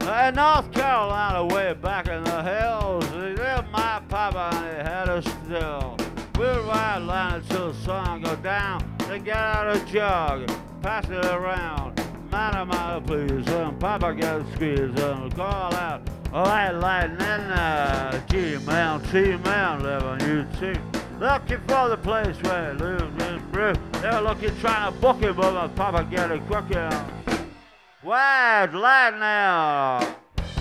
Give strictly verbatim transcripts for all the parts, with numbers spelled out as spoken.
In North Carolina, way back in the hills, there my papa and he had a still. We'll ride line until the sun go down, then get out a jug, pass it around. Man of mine, please, and papa get a squeeze and call out, alright, lightning, uh, G-man, T-man, living you too. Looking for the place where he lives in brew. They were looking, trying to book him, but my papa get a cookie. Wide light now.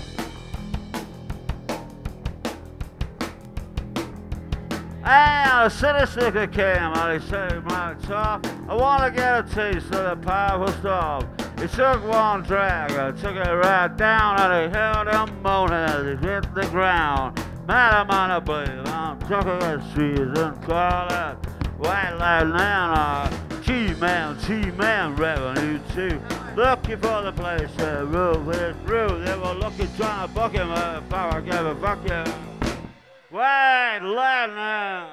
And a city slicker came and he said, my top, I want to get a taste of the powerful stuff. He took one drag and took it right down and he heard him moaning as he hit the ground. Man, I'm on a blade, I'm chucking at trees and call out, white light now. G-man, G-man, revenue too. Looking for the place where roof is through. They were looking, trying to book him, uh, if I gave a fuck you. White light now.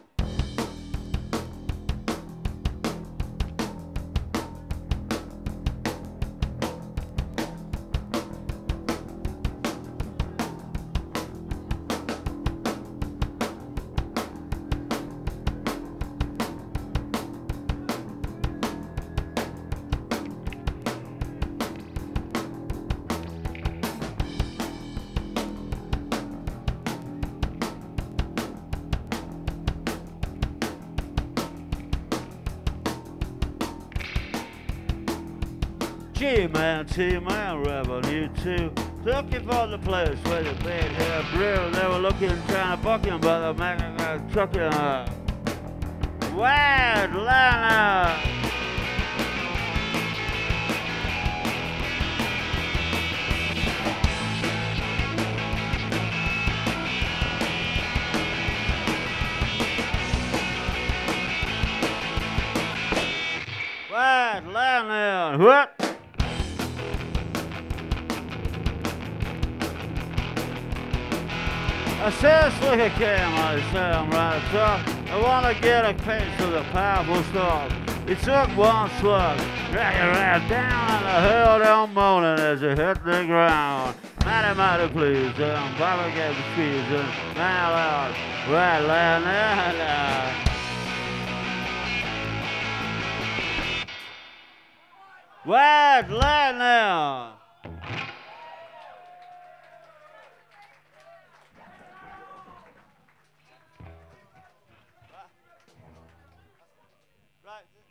G-man, T-man, revenue too. Looking for the place where the bed hair brew. They were looking, trying to book him, but they're making a trucking uh, wide liner. Wide liner. What? I said slicker came, I said I'm right top. I want to get a taste of the powerful stuff. He took one slug, dragged it right down, and I heard him moaning as he hit the ground. Mighty, mighty please, and Papa gave the trees and smile out, right land there. Wide land now. Right.